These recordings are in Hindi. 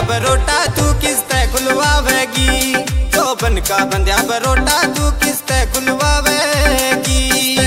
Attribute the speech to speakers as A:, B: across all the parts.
A: बरोटा तू किसते खुलवावेगी, चौबन का बंध्या बरोटा तू किसते खुलवावेगी।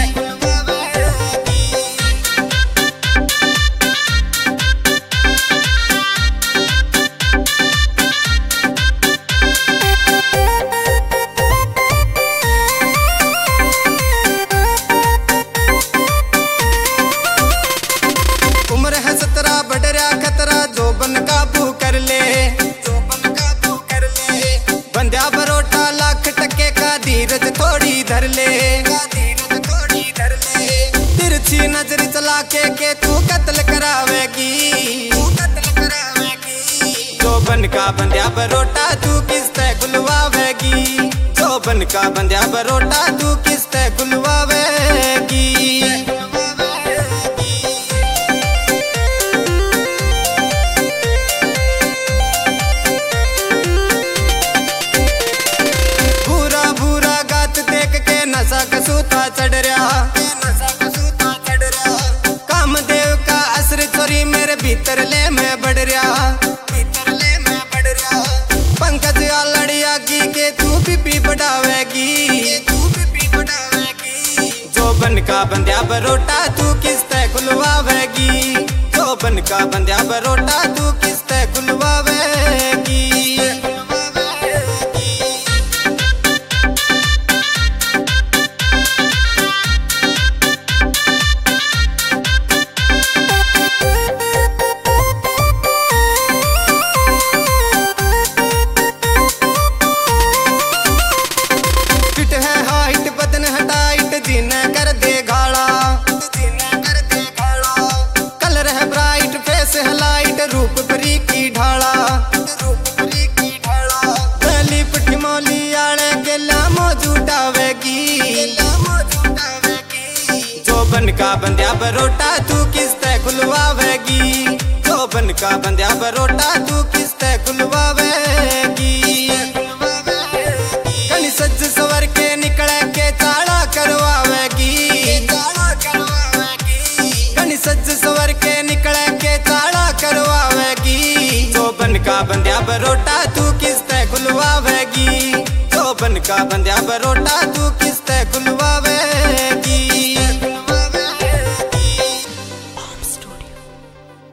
A: उम्र है 17 बढ़ रहा खतरा, चौबन काबू कर ले, चौबन काबू कर ले। बंध्या बरोटा लाख टके का धीरज थोड़ी धर ले, धीरज थोड़ी धर ले। तिरछी नजर चला के तू कत्ल करावेगी, तू कत्ल करावेगी। चौबन का बंध्या बरोटा तू किसते खुलवावेगी, चौबन का बंध्या बरोटा तू किसते खुलवावेगी। नशा कसूता चढ़ रहा, नशा कसूता चढ़ रहा। कामदेव का असर चोरी मेरे भीतर ले मैं बढ़ रहा, भीतर ले मैं बढ़ रहा। पंकज आलड़िया की के तू बीपी बढ़ावेगी, तू बीपी बढ़ावेगी। चौबन का बंध्या बरोटा तू किसते खुलवावेगी, चौबन का बंध्या बरोटा तू किसते खुलवावेगी। कर दे गाला, कर दे गाला। कलर है ब्राइट फेस है लाइट, रूप परी की ढाला, रूप परी की ढाला। पहली पठी मोली आले गेला मौजूद आवेगी, मौजूद आवेगी। चौबन का बंध्या बरोटा तू किसते खुलवावेगी, चौबन का बंध्या बरोटा तू किसते खुलवावेगी। कनी सज सवर के निकले के चाड़ा करवावेगी, कनी सज सवर के निकले के चाड़ा करवावेगी। चौबन का बंध्या बरोटा तू किसते खुलवावेगी, चौबन का बंध्या बरोटा तू किसते खुलवावेगी।